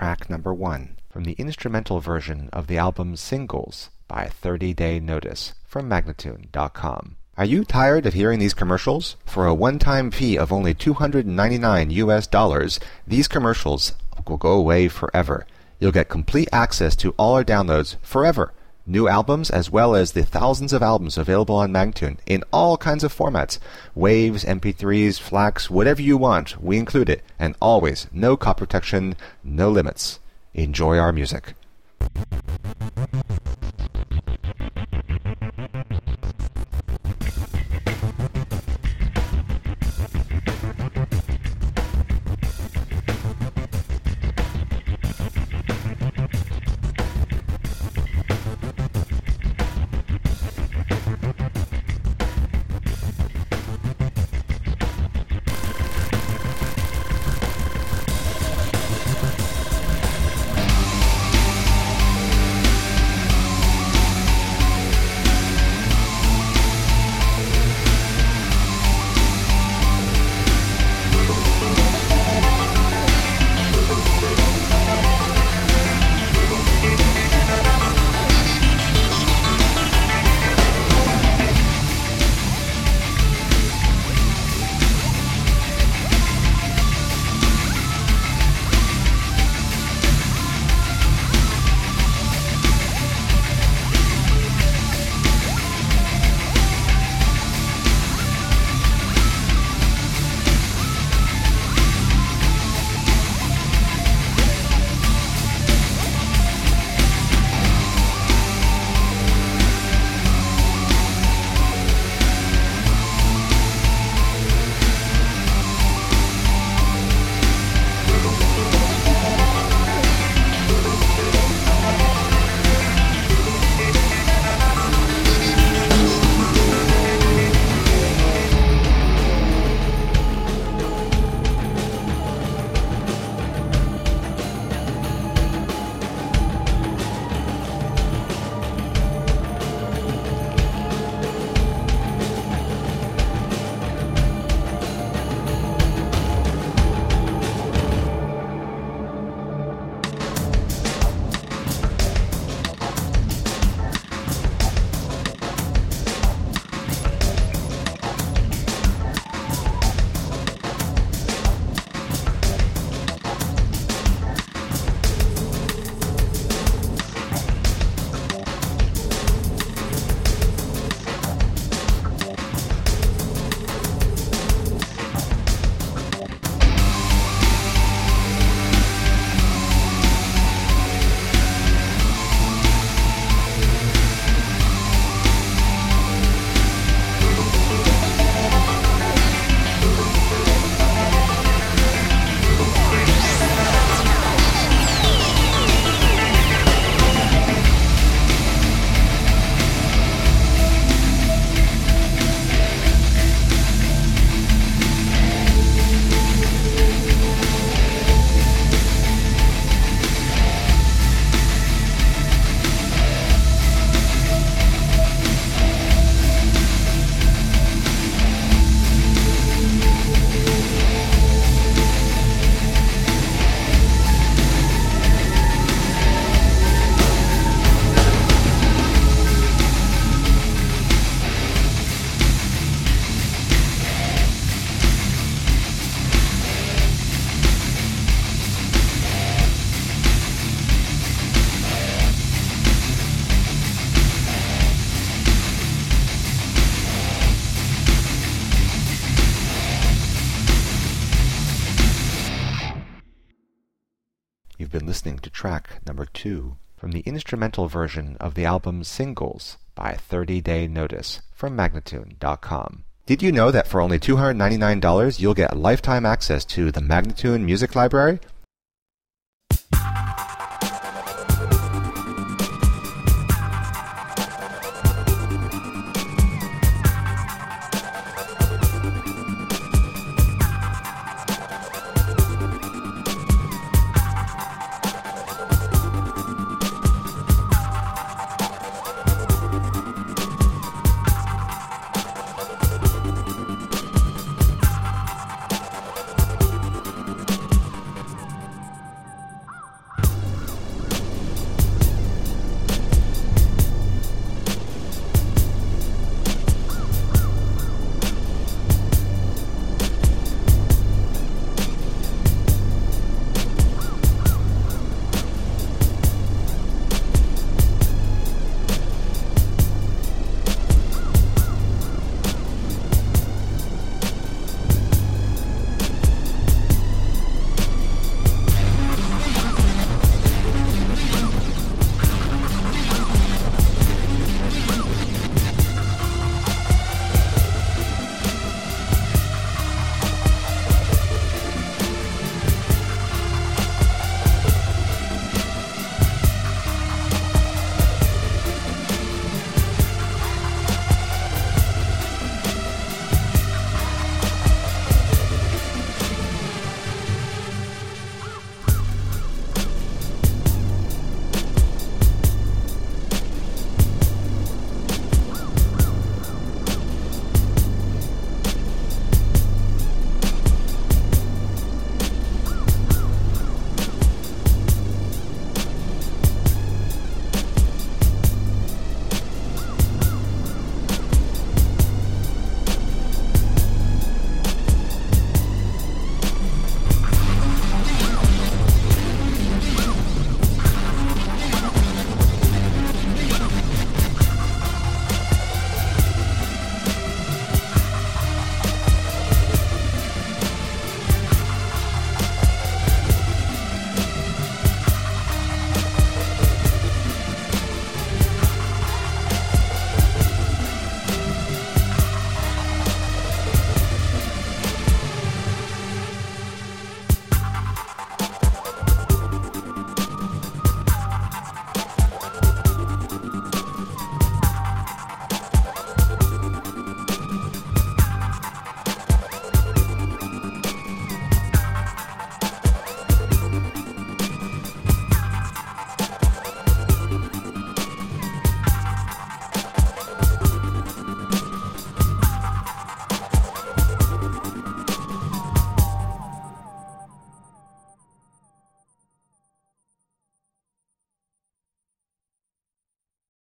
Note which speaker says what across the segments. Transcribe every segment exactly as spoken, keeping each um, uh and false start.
Speaker 1: track number one from the instrumental version of the album Singles by thirty day notice from Magnatune dot com. Are you tired of hearing these commercials? For a one-time fee of only two hundred ninety-nine U S dollars, these commercials will go away forever. You'll get complete access to all our downloads forever. New albums as well as the thousands of albums available on Magnatune in all kinds of formats. Waves, M P threes, FLACs, whatever you want, we include it. And always, no copy protection, no limits. Enjoy our music. You've been listening to track number two from the instrumental version of the album Singles by thirty day notice from Magnatune dot com. Did you know that for only two hundred ninety-nine dollars you'll get lifetime access to the Magnatune Music Library?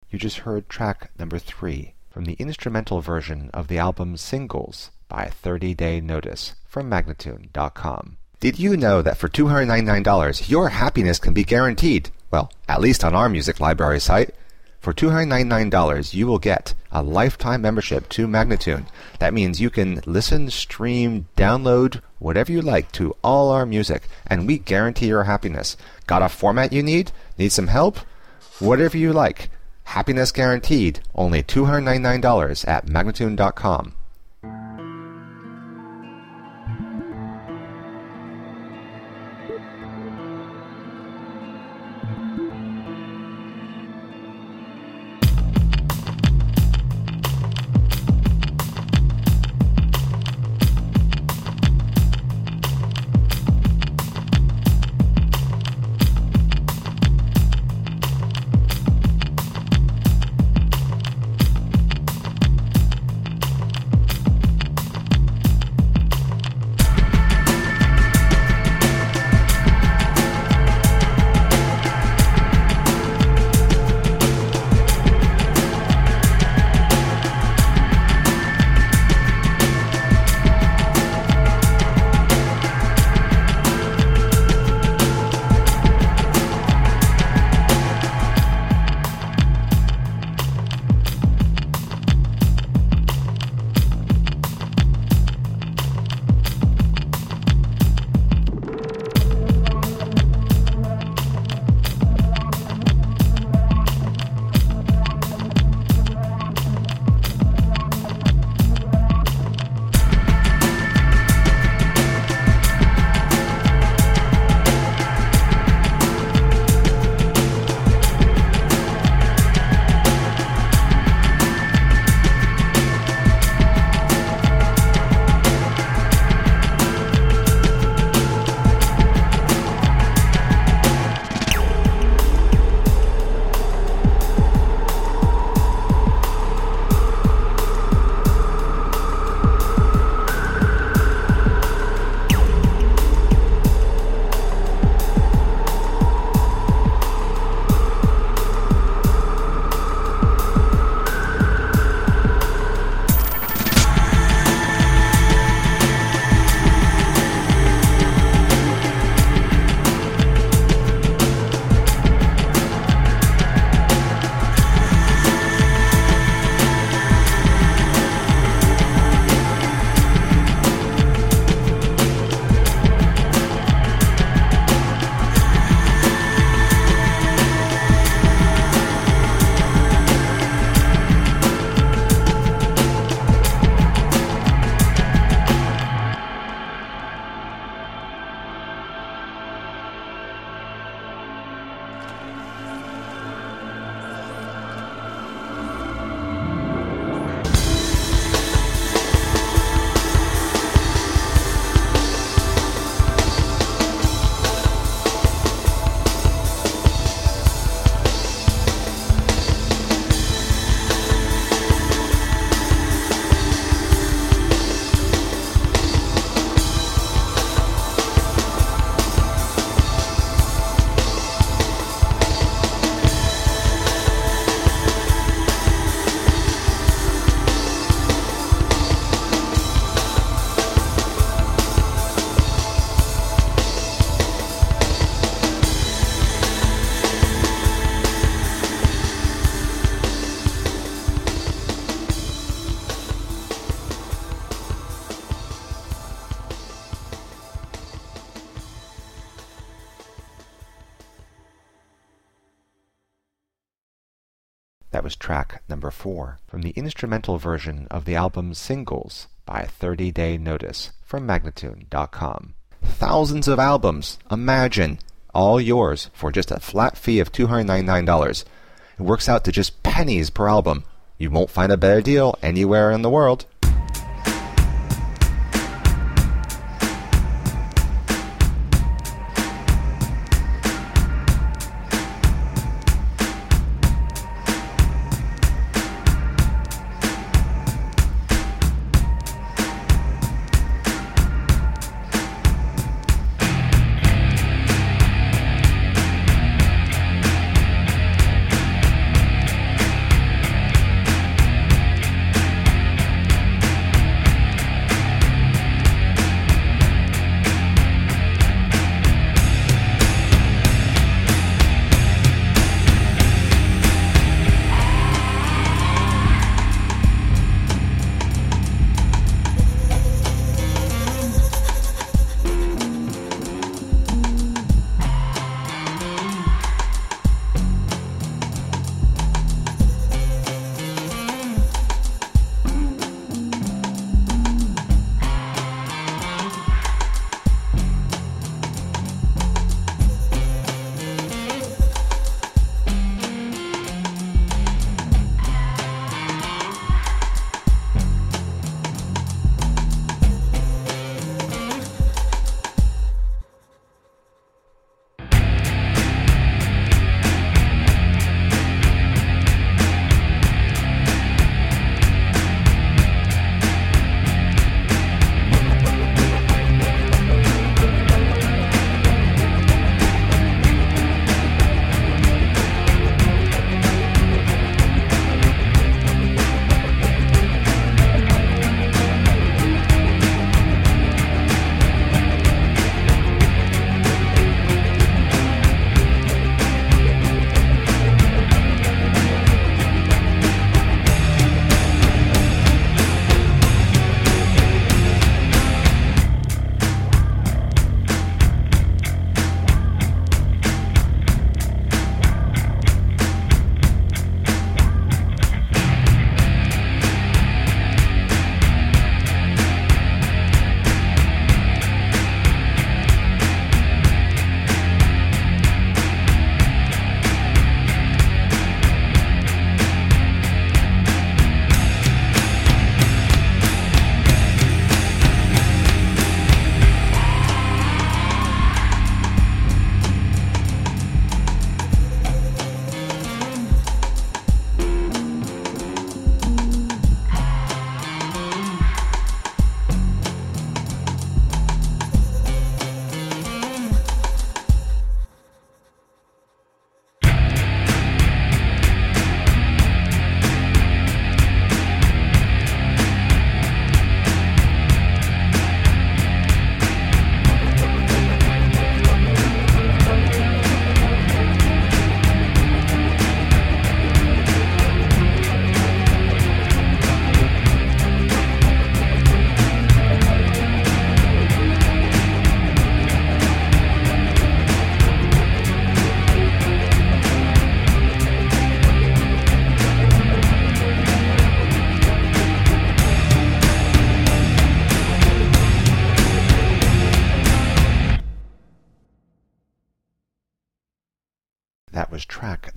Speaker 1: You just heard track number three from the instrumental version of the album Singles by thirty day Notice from Magnatune dot com. Did you know that for two hundred ninety-nine dollars your happiness can be guaranteed? Well, at least on our music library site. For two hundred ninety-nine dollars you will get a lifetime membership to Magnatune. That means you can listen, stream, download, whatever you like to all our music, and we guarantee your happiness. Got a format you need? Need some help? Whatever you like. Happiness guaranteed. Only two hundred ninety-nine dollars at Magnatune dot com. That was track number four from the instrumental version of the album Singles by thirty day Notice from Magnatune dot com. Thousands of albums, imagine, all yours for just a flat fee of two hundred ninety-nine dollars. It works out to just pennies per album. You won't find a better deal anywhere in the world.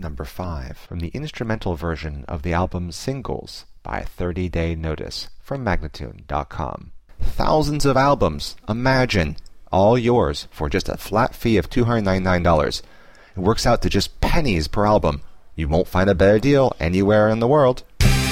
Speaker 1: number five, from the instrumental version of the album Singles by thirty day Notice from Magnatune dot com. Thousands of albums, imagine, all yours for just a flat fee of two hundred ninety-nine dollars. It works out to just pennies per album. You won't find a better deal anywhere in the world.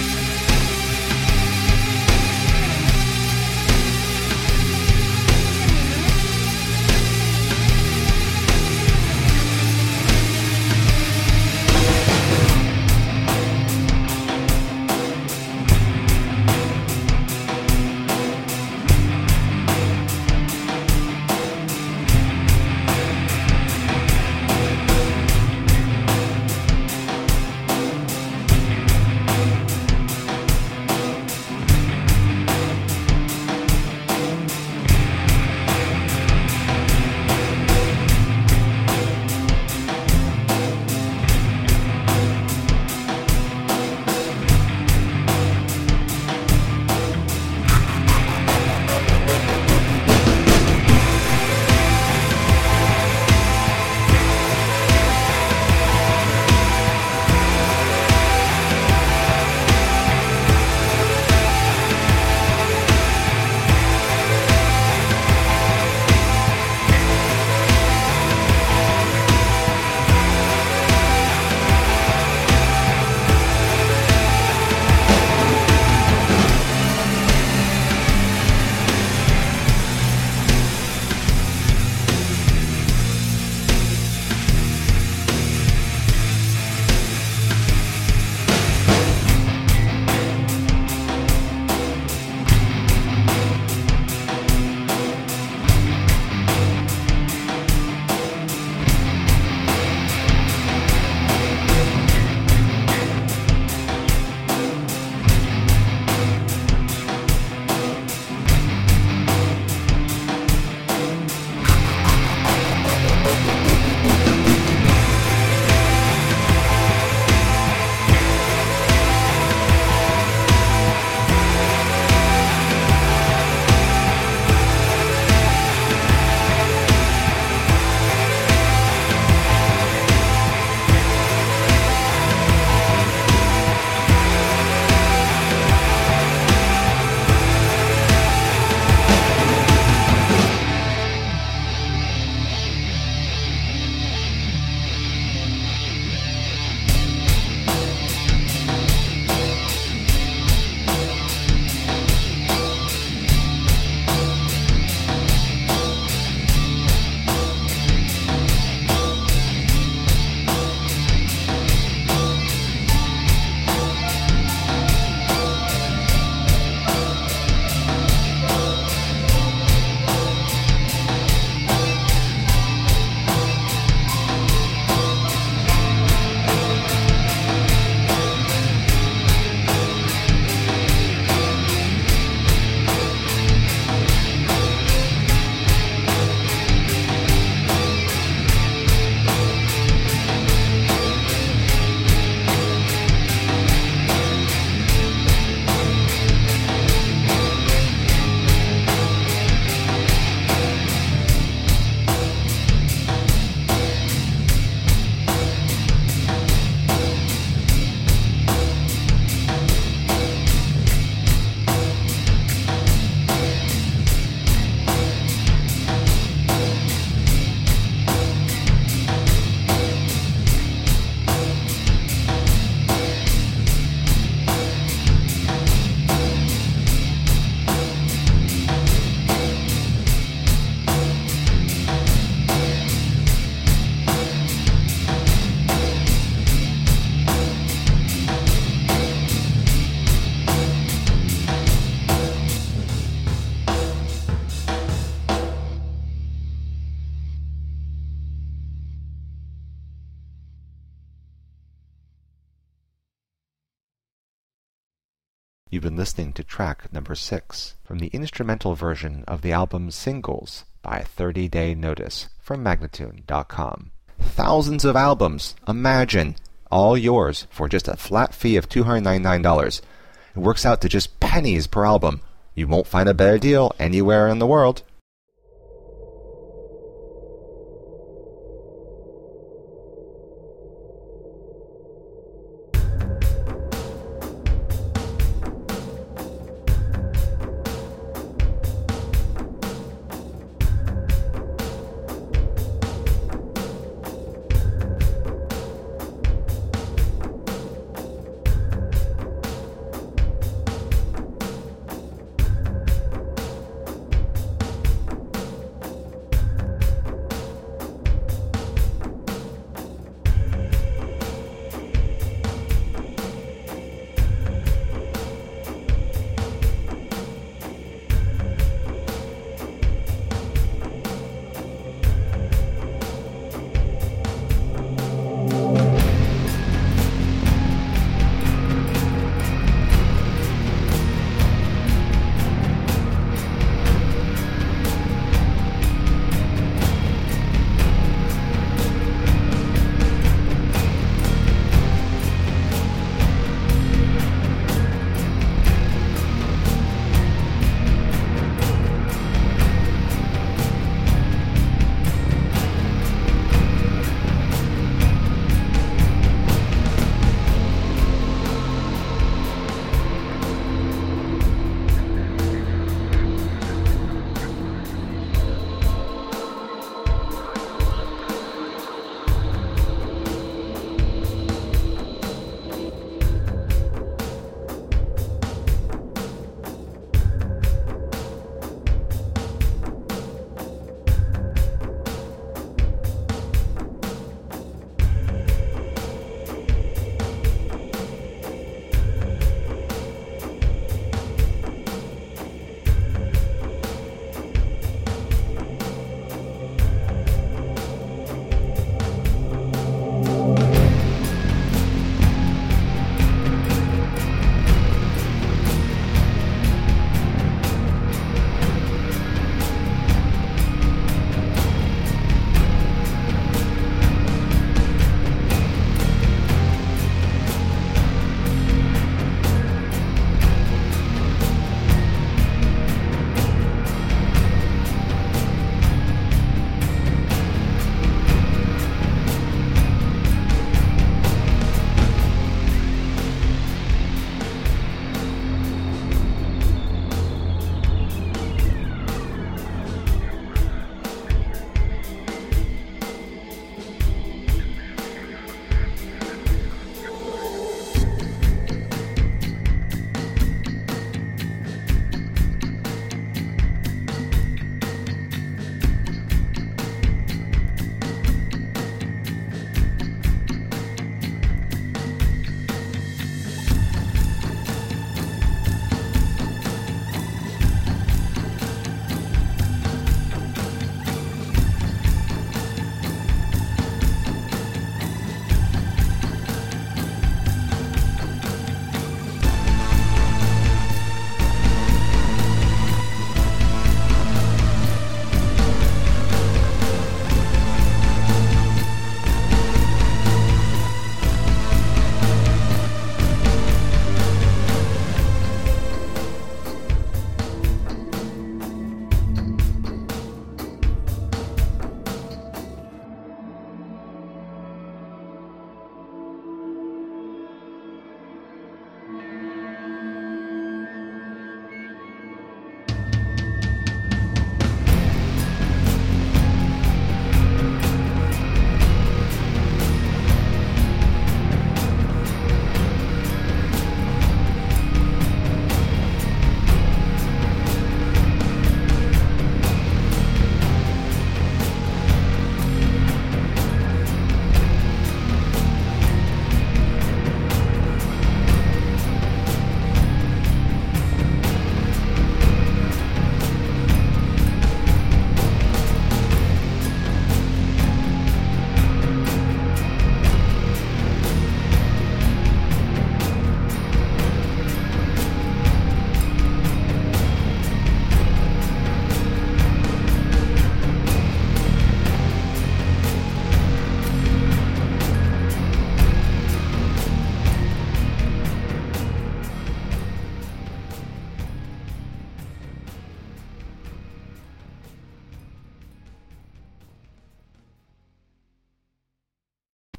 Speaker 1: You've been listening to track number six from the instrumental version of the album Singles by thirty day Notice from Magnatune dot com. Thousands of albums, imagine, all yours for just a flat fee of two hundred ninety-nine dollars. It works out to just pennies per album. You won't find a better deal anywhere in the world.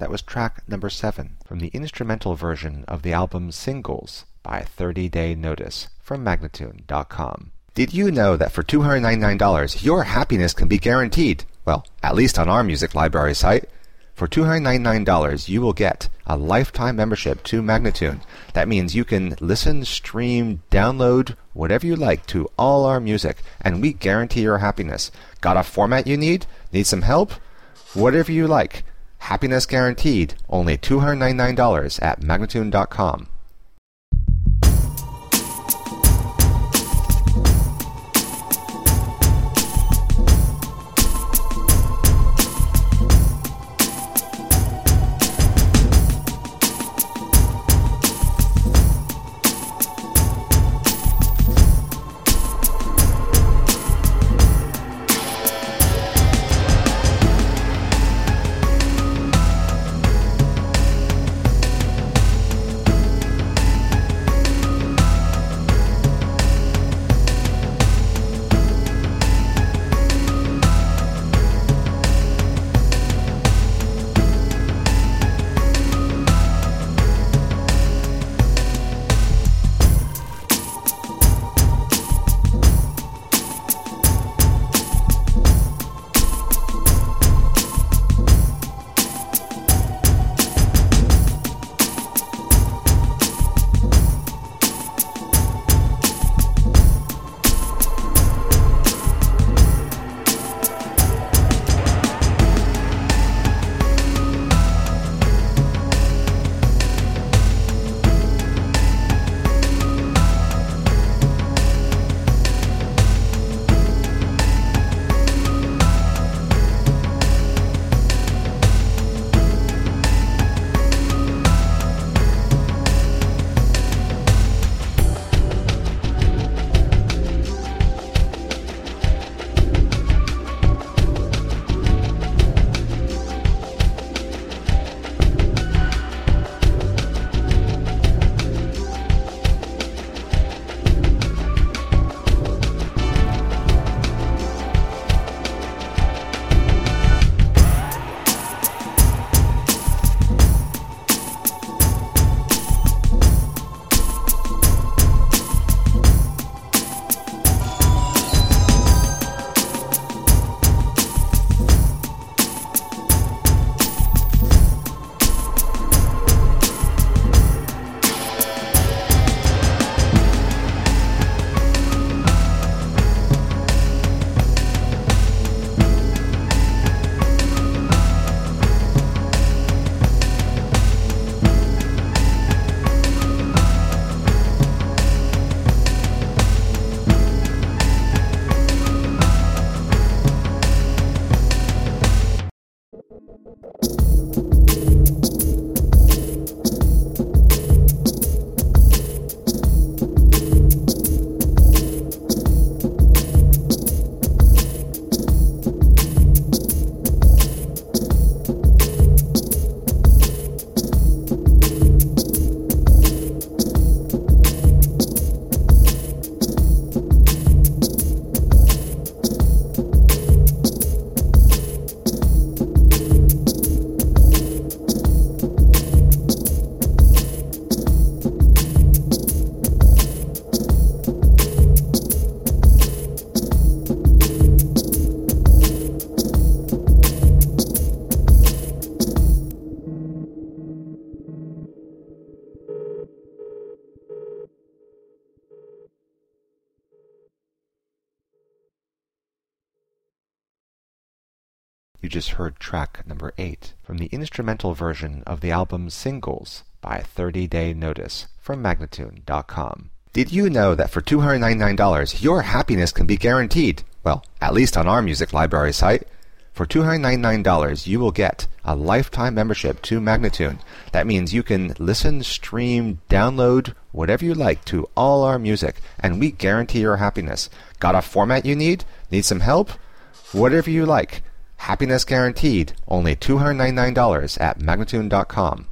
Speaker 1: That was track number seven from the instrumental version of the album Singles by thirty day Notice from Magnatune dot com. Did you know that for two hundred ninety-nine dollars your happiness can be guaranteed? Well, at least on our music library site. For two hundred ninety-nine dollars you will get a lifetime membership to Magnatune. That means you can listen, stream, download, whatever you like to all our music, and we guarantee your happiness. Got a format you need? Need some help? Whatever you like. Happiness guaranteed. Only two hundred ninety-nine dollars at Magnatune dot com. You just heard track number eight from the instrumental version of the album Singles by thirty day Notice from Magnatune dot com. Did you know that for two hundred ninety-nine dollars your happiness can be guaranteed? Well, at least on our music library site. For two hundred ninety-nine dollars you will get a lifetime membership to Magnatune. That means you can listen, stream, download, whatever you like to all our music, and we guarantee your happiness. Got a format you need? Need some help? Whatever you like. Happiness guaranteed. Only two hundred ninety-nine dollars at Magnatune dot com.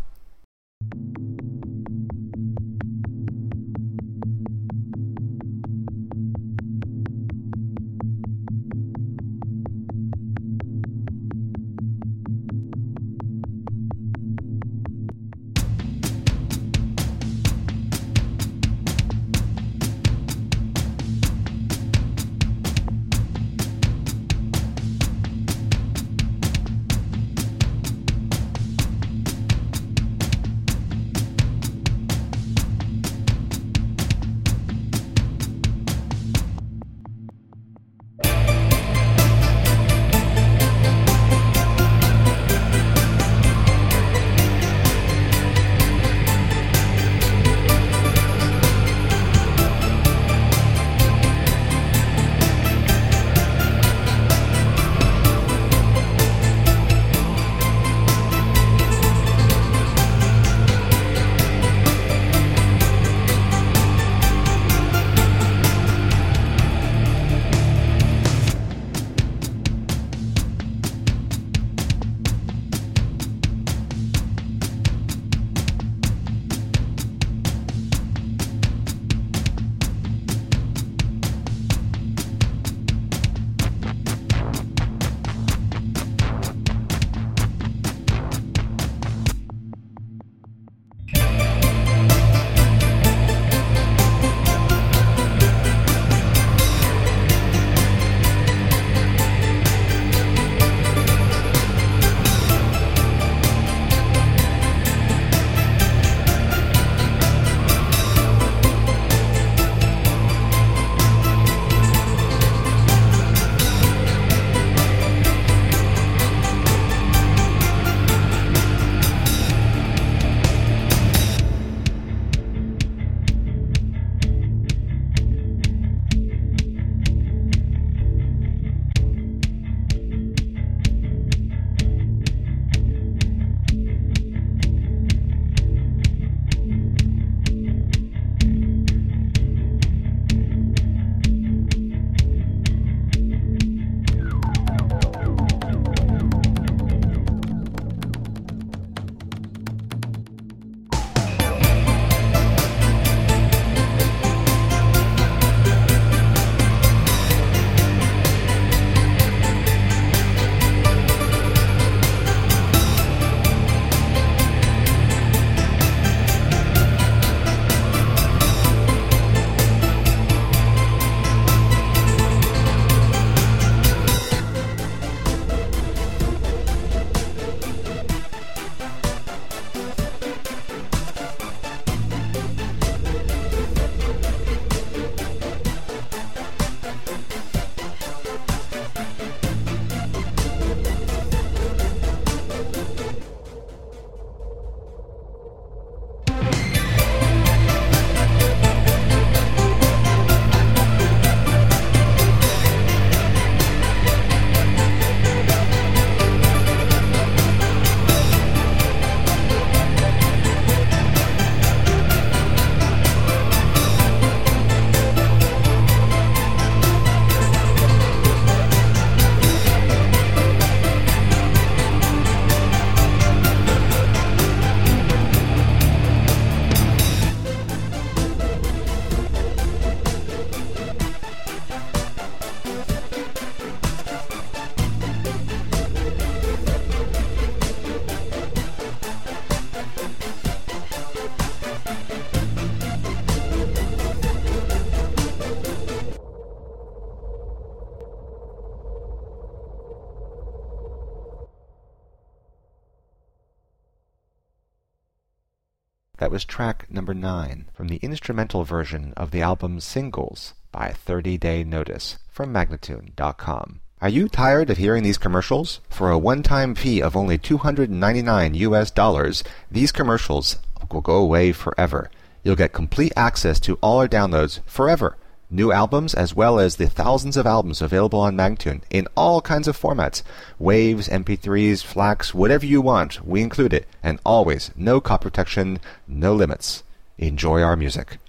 Speaker 1: That was track number nine from the instrumental version of the album Singles by thirty day Notice from Magnatune dot com. Are you tired of hearing these commercials? For a one-time fee of only two hundred ninety-nine U S dollars, these commercials will go away forever. You'll get complete access to all our downloads forever. New albums as well as the thousands of albums available on Magnatune in all kinds of formats. Waves, M P threes, FLACs, whatever you want, we include it. And always, no copy protection, no limits. Enjoy our music.